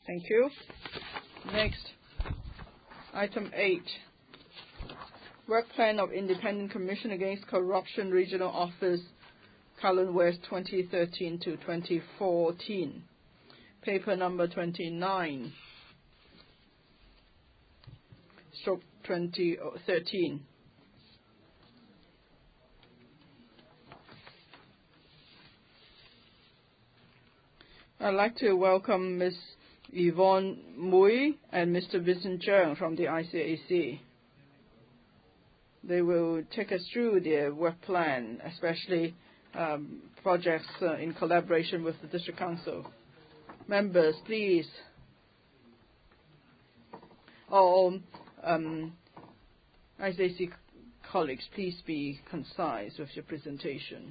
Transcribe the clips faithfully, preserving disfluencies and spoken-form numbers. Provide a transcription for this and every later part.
Thank you. Next, item eight. Work Plan of Independent Commission Against Corruption Regional Office, Kowloon West twenty thirteen to twenty fourteen. Paper number twenty-nine, stroke twenty thirteen. I'd like to welcome Miz Yvonne Mui and Mister Vincent Zheng from the I C A C. They will take us through their work plan, especially um, projects uh, in collaboration with the District Council. Members, please. All um, I C A C colleagues, please be concise with your presentation.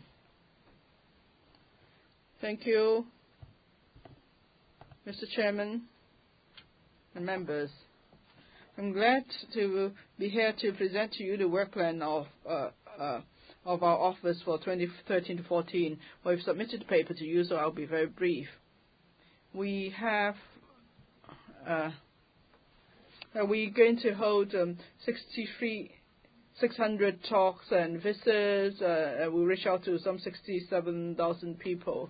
Thank you, Mister Chairman and members. I'm glad to be here to present to you the work plan of uh, uh, of our office for twenty thirteen to fourteen. We've submitted the paper to you, so I'll be very brief. We have uh, uh, we're going to hold um, sixty-three, six hundred talks and visits. Uh, we reach out to some sixty-seven thousand people.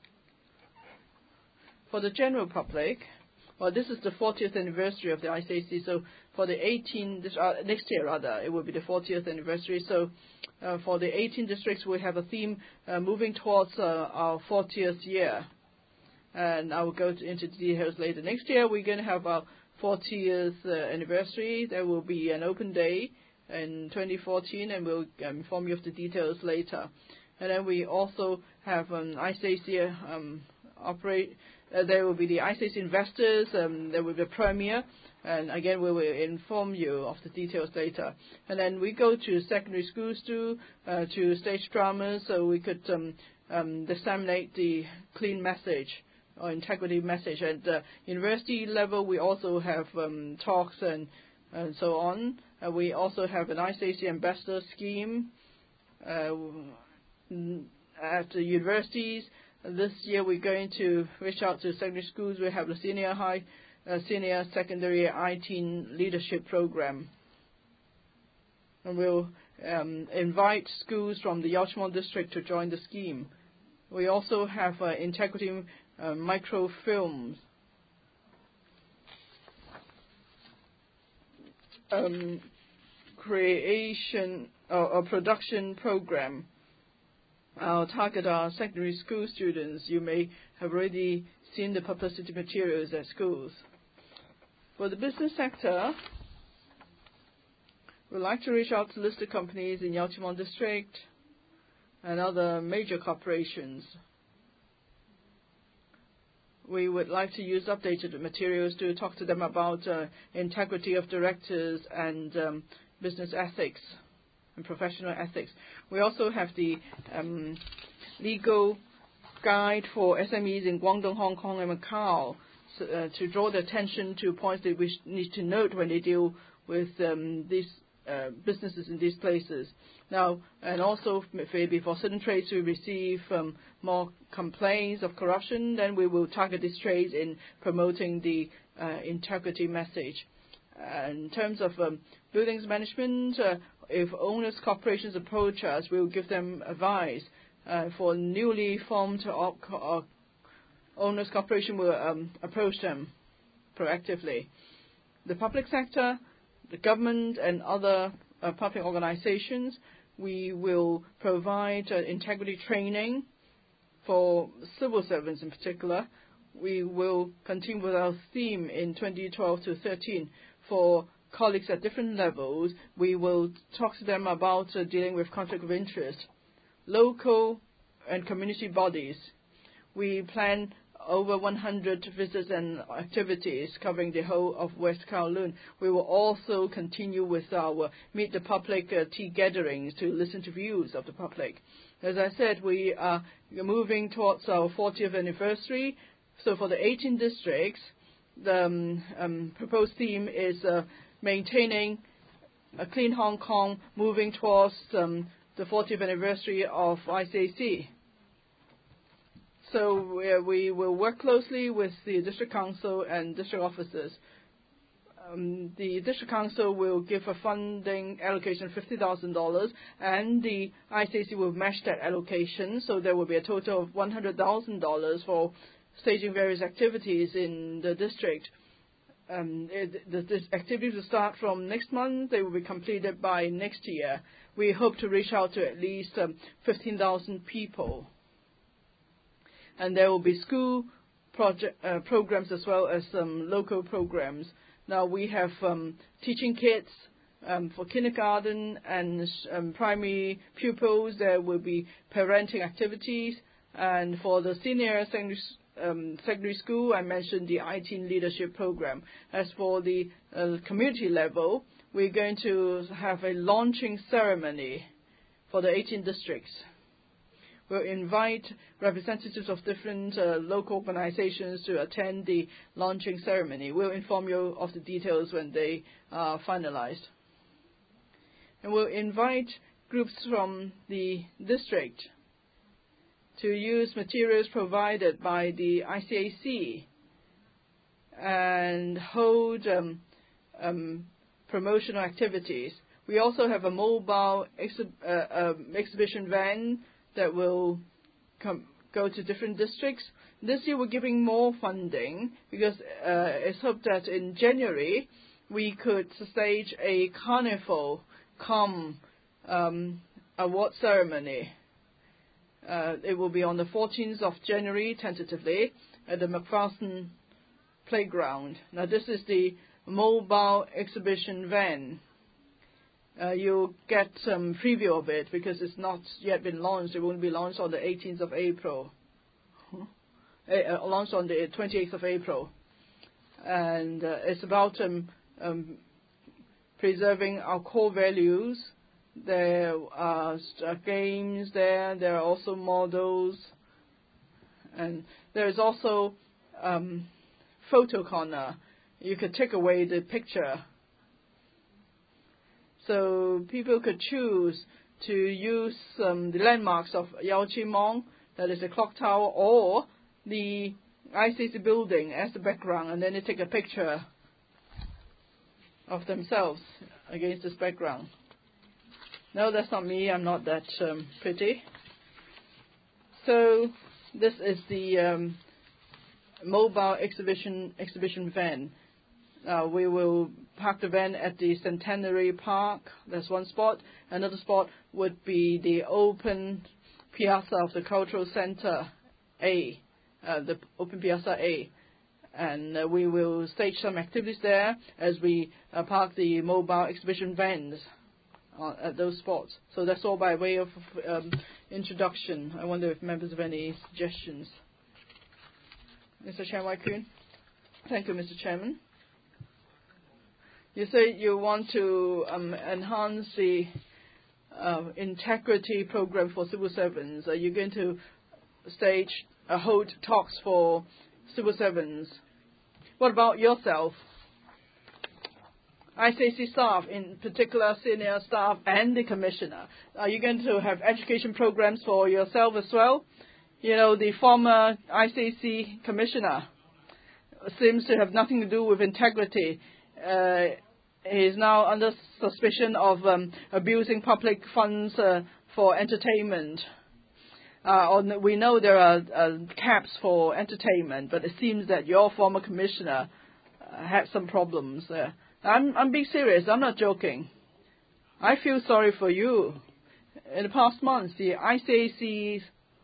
For the general public, well, this is the fortieth anniversary of the I C A C, so for the eighteen, uh, next year rather, it will be the fortieth anniversary. So uh, for the eighteen districts, we have a theme uh, moving towards uh, our fortieth year. And I will go to, into details later. Next year, we're going to have our fortieth uh, anniversary. There will be an open day in twenty fourteen, and we'll um, inform you of the details later. And then we also have an I C A C um, operate. Uh, there will be the I C A C investors. Um, there will be a premiere. And again, we will inform you of the details later. And then we go to secondary schools too, uh, to stage dramas, so we could um, um, disseminate the clean message or integrity message. At the university level, we also have um, talks and, and so on. Uh, we also have an I C A C ambassador scheme uh, at the universities. This year, we're going to reach out to secondary schools. We have the senior high, uh, senior secondary I T leadership program. And we'll um, invite schools from the Yaochemon district to join the scheme. We also have uh, integrity uh, microfilms. Um, creation or, or production program. Our target are secondary school students. You may have already seen the publicity materials at schools. For the business sector, we'd like to reach out to listed companies in Yaochemon district and other major corporations. We would like to use updated materials to talk to them about uh, integrity of directors and um, business ethics and professional ethics. We also have the um, legal guide for S M Es in Guangdong, Hong Kong, and Macau so, uh, to draw the attention to points that we need to note when they deal with um, these uh, businesses in these places. Now, and also maybe for certain trades we receive um, more complaints of corruption, then we will target these trades in promoting the uh, integrity message. Uh, in terms of um, buildings management, uh, if owners corporations approach us, we will give them advice. Uh, for newly formed or, or owners corporation, will um, approach them proactively. The public sector, the government, and other uh, public organizations, we will provide uh, integrity training for civil servants in particular. We will continue with our theme in twenty twelve to thirteen for colleagues at different levels. We will talk to them about uh, dealing with conflict of interest. Local and community bodies. We plan over one hundred visits and activities covering the whole of West Kowloon. We will also continue with our Meet the Public uh, tea gatherings to listen to views of the public. As I said, we are moving towards our fortieth anniversary. So for the eighteen districts, the um, um, proposed theme is uh, maintaining a clean Hong Kong, moving towards um, the fortieth anniversary of I C A C. So uh, we will work closely with the district council and district officers. Um, the district council will give a funding allocation of fifty thousand dollars, and the I C A C will match that allocation. So there will be a total of one hundred thousand dollars for staging various activities in the district. Um, it, the, the activities will start from next month. They will be completed by next year. We hope to reach out to at least um, fifteen thousand people. And there will be school project, uh, programs as well as some um, local programs. Now we have um, teaching kits um, for kindergarten and um, primary pupils. There will be parenting activities. And for the senior secondary, um, secondary school, I mentioned the I T leadership program. As for the uh, community level, we're going to have a launching ceremony for the eighteen districts. We'll invite representatives of different uh, local organizations to attend the launching ceremony. We'll inform you of the details when they are finalized. And we'll invite groups from the district to use materials provided by the I C A C and hold um, um, promotional activities. We also have a mobile exhi uh, um, exhibition van that will come, go to different districts. This year we're giving more funding because uh, it's hoped that in January we could stage a carnival cum um, award ceremony. Uh, it will be on the fourteenth of January, tentatively, at the McPherson Playground. Now this is the mobile exhibition van. Uh, you'll get some preview of it because it's not yet been launched. It won't be launched on the eighteenth of April. Huh? Uh, launched on the twenty-eighth of April. And uh, it's about um, um, preserving our core values. There are uh, games there. There are also models. And there is also um, photo corner. You could take away the picture. So people could choose to use um, the landmarks of Yao Chi Mong, that is the clock tower, or the I C A C building as the background, and then they take a picture of themselves against this background. No, that's not me. I'm not that um, pretty. So this is the um, mobile exhibition exhibition van. Uh, we will park the van at the Centenary Park. That's one spot. Another spot would be the open piazza of the Cultural Center A, uh, the open piazza A. And uh, we will stage some activities there as we uh, park the mobile exhibition vans uh, at those spots. So that's all by way of um, introduction. I wonder if members have any suggestions. Mister Chan Wai-Kun. Thank you, Mister Chairman. You say you want to um, enhance the uh, integrity program for civil servants. Are you going to stage, uh, hold talks for civil servants? What about yourself? I C A C staff, in particular senior staff and the commissioner. Are you going to have education programs for yourself as well? You know, the former I C A C commissioner seems to have nothing to do with integrity. Uh, he is now under suspicion of um, abusing public funds uh, for entertainment. Uh, on, we know there are uh, caps for entertainment, but it seems that your former commissioner uh, had some problems there. I'm, I'm being serious. I'm not joking. I feel sorry for you. In the past months, the I C A C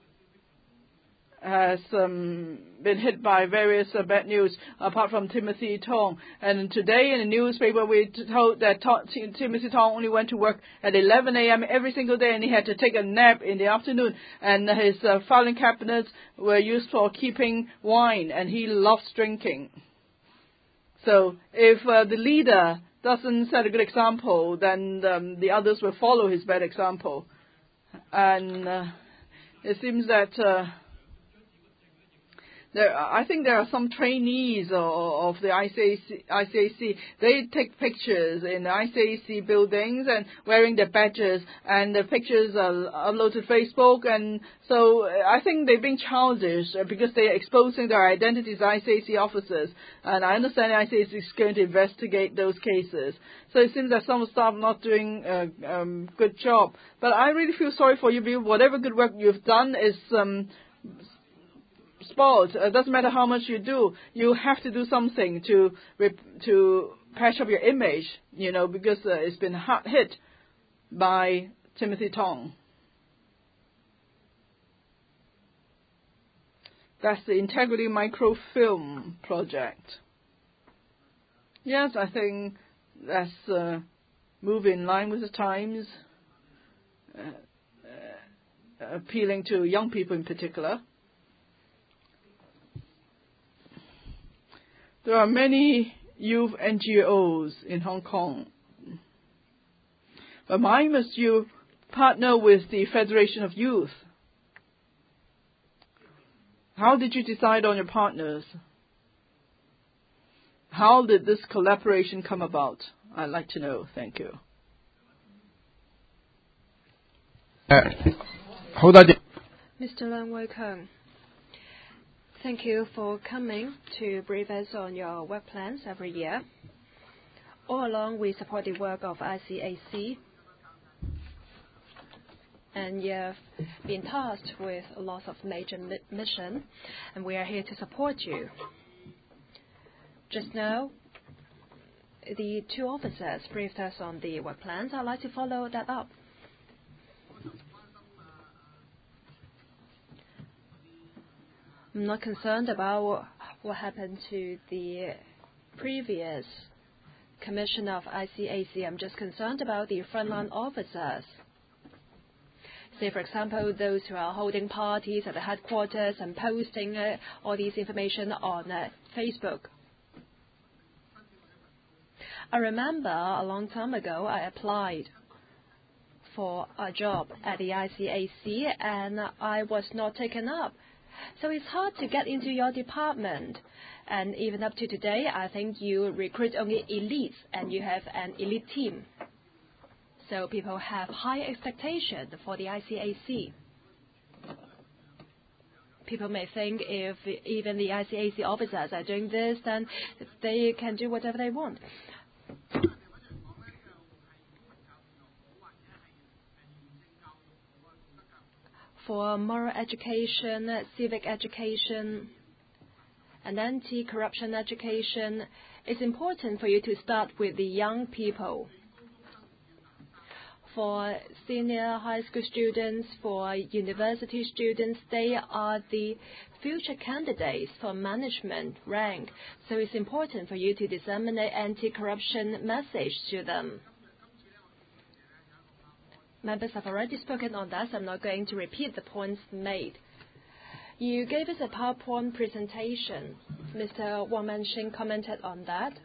has um, been hit by various uh, bad news, apart from Timothy Tong. And today in the newspaper, we told that T Timothy Tong only went to work at eleven A M every single day, and he had to take a nap in the afternoon. And his uh, filing cabinets were used for keeping wine, and he loves drinking. So if uh, the leader doesn't set a good example, then um, the others will follow his bad example. And uh, it seems that Uh, There, I think there are some trainees of the I C A C. They take pictures in the I C A C buildings and wearing their badges, and the pictures are uploaded to Facebook. And so I think they're being childish because they're exposing their identities as I C A C officers. And I understand the I C A C is going to investigate those cases. So it seems that some staff are not doing a um, good job. But I really feel sorry for you because whatever good work you've done is Um, spoiled. It doesn't matter how much you do. You have to do something to to patch up your image, you know, because uh, it's been hard hit by Timothy Tong. That's the Integrity Microfilm Project. Yes, I think that's uh, move in line with the times, uh, uh, appealing to young people in particular. There are many youth N G Os in Hong Kong. But why must you partner with the Federation of Youth? How did you decide on your partners? How did this collaboration come about? I'd like to know. Thank you. Mister Leung Wei-Kung, thank you for coming to brief us on your work plans every year. All along, we support the work of I C A C, and you've been tasked with a lot of major mi mission, and we are here to support you. Just now, the two officers briefed us on the work plans. I'd like to follow that up. I'm not concerned about what happened to the previous commissioner of I C A C. I'm just concerned about the frontline officers. Say, for example, those who are holding parties at the headquarters and posting uh, all these information on uh, Facebook. I remember a long time ago I applied for a job at the I C A C and I was not taken up. So it's hard to get into your department. And even up to today, I think you recruit only elites and you have an elite team. So people have high expectations for the I C A C. People may think if even the I C A C officers are doing this, then they can do whatever they want. For moral education, civic education, and anti-corruption education, it's important for you to start with the young people. For senior high school students, for university students, they are the future candidates for management rank. So it's important for you to disseminate anti-corruption message to them. Members have already spoken on that, so I'm not going to repeat the points made. You gave us a PowerPoint presentation. Mister Wang Manxing commented on that.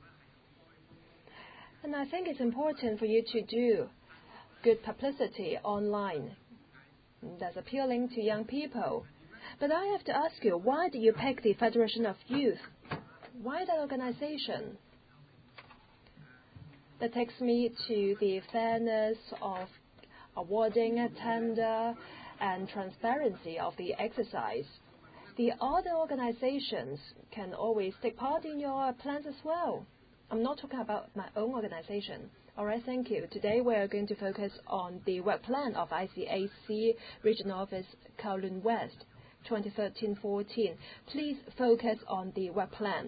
And I think it's important for you to do good publicity online. That's appealing to young people. But I have to ask you, why do you pick the Federation of Youth? Why that organization? That takes me to the fairness of awarding a tender and transparency of the exercise. The other organizations can always take part in your plans as well. I'm not talking about my own organization. All right, thank you. Today we are going to focus on the work plan of I C A C Regional Office Kowloon West, twenty thirteen fourteen. Please focus on the work plan.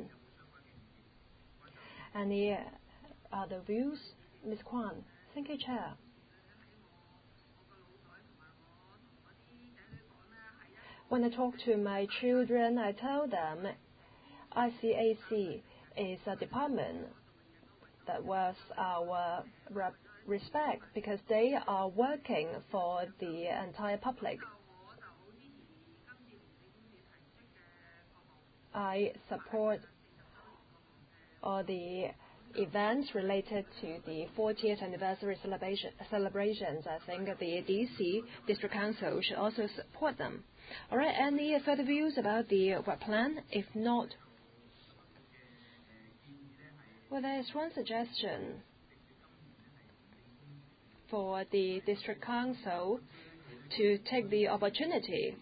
Any other views? Miz Kwan. Thank you, Chair. When I talk to my children, I tell them I C A C is a department that worth our respect because they are working for the entire public. I support all the events related to the fortieth anniversary celebration, celebrations. I think the D C District Council should also support them. All right, any further views about the work plan? If not, well, there is one suggestion for the District Council to take the opportunity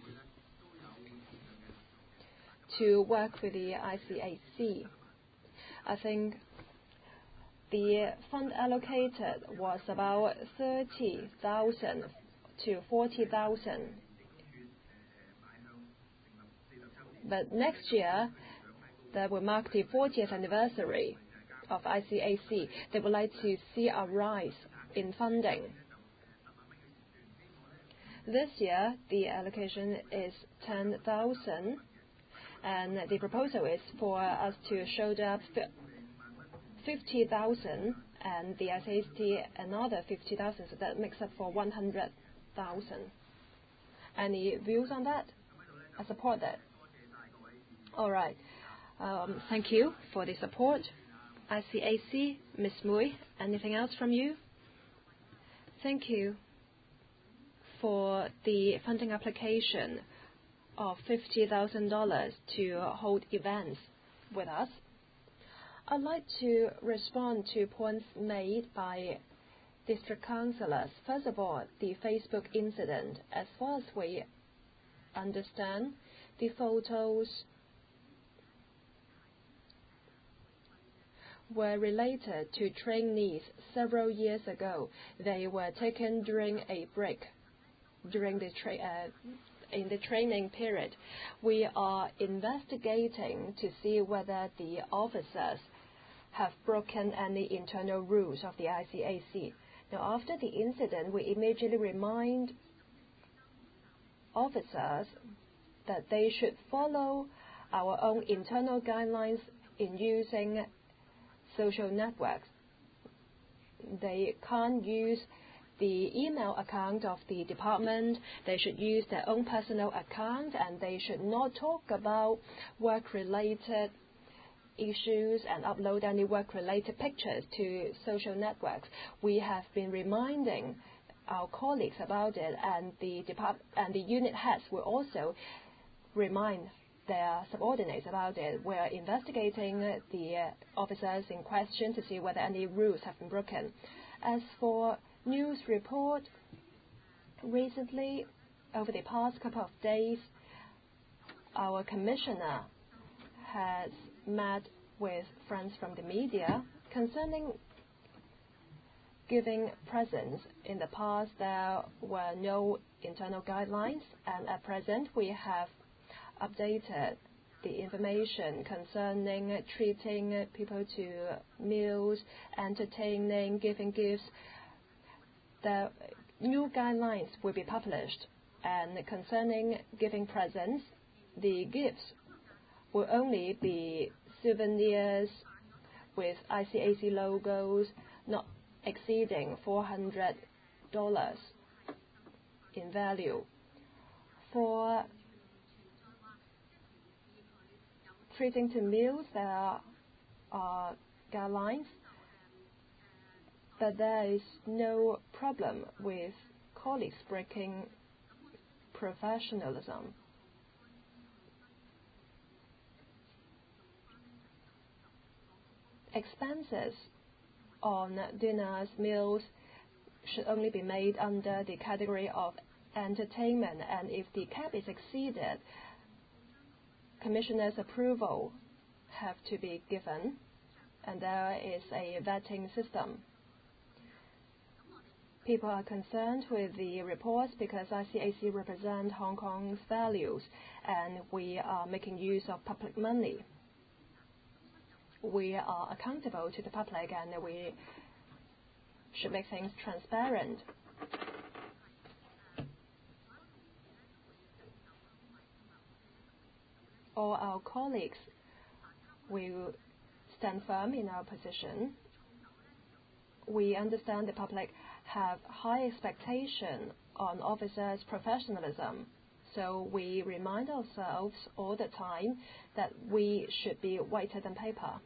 to work with the I C A C. I think the fund allocated was about thirty thousand to forty thousand. But next year, that will mark the fortieth anniversary of I C A C. They would like to see a rise in funding. This year, the allocation is ten thousand, and the proposal is for us to shoulder up fifty thousand, and the I C A C another fifty thousand, so that makes up for one hundred thousand. Any views on that? I support that. All right. Um, thank you for the support. I C A C, Miz Mui, anything else from you? Thank you for the funding application of fifty thousand dollars to hold events with us. I'd like to respond to points made by district councillors. First of all, the Facebook incident. As far as we understand, the photos were related to trainees several years ago. They were taken during a break, during the tra uh, in the training period. We are investigating to see whether the officers have broken any internal rules of the I C A C. Now, after the incident, we immediately remind officers that they should follow our own internal guidelines in using social networks. They can't use the email account of the department. They should use their own personal account, and they should not talk about work-related issues and upload any work-related pictures to social networks. We have been reminding our colleagues about it, and the depart and the unit heads will also remind their subordinates about it. We're investigating the uh, officers in question to see whether any rules have been broken. As for news report, recently, over the past couple of days, our commissioner has met with friends from the media concerning giving presents. In the past, there were no internal guidelines, and at present, we have updated the information concerning treating people to meals, entertaining, giving gifts. The new guidelines will be published, and concerning giving presents, the gifts will only be souvenirs with I C A C logos, not exceeding four hundred dollars in value. For treating to meals, there are guidelines, but there is no problem with colleagues breaking professionalism. Expenses on dinners, meals should only be made under the category of entertainment, and if the cap is exceeded, Commissioner's approval have to be given, and there is a vetting system. People are concerned with the reports because I C A C represent Hong Kong's values, and we are making use of public money. We are accountable to the public, and we should make things transparent. All our colleagues will stand firm in our position. We understand the public have high expectation on officers' professionalism, so we remind ourselves all the time that we should be whiter than paper.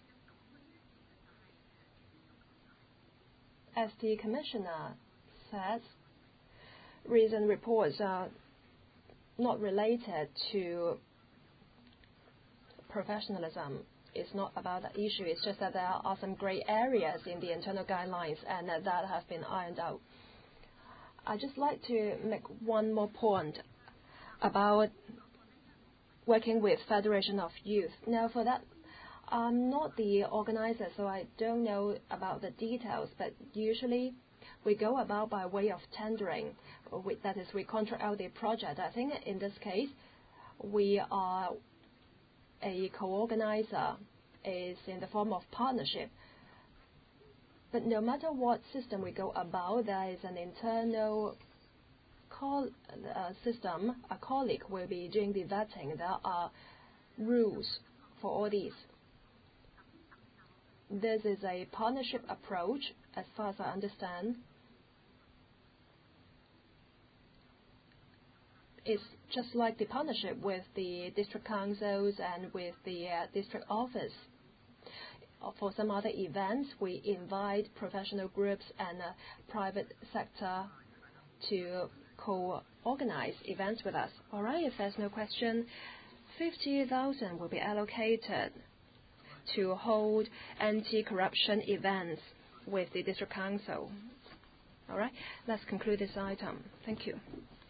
As the Commissioner says, recent reports are not related to professionalism. It's not about the issue. It's just that there are some gray areas in the internal guidelines, and that, that have been ironed out. I'd just like to make one more point about working with Federation of Youth. Now, for that, I'm not the organizer, so I don't know about the details, but usually we go about by way of tendering. That is, we contract out the project. I think in this case, we are a co-organizer, is in the form of partnership. But no matter what system we go about, there is an internal call, uh, system. A colleague will be doing the vetting. There are rules for all these. This is a partnership approach, as far as I understand. It's just like the partnership with the district councils and with the uh, district office. For some other events, we invite professional groups and uh, private sector to co-organize events with us. All right, if there's no question, fifty thousand will be allocated to hold anti-corruption events with the district council. All right, let's conclude this item. Thank you.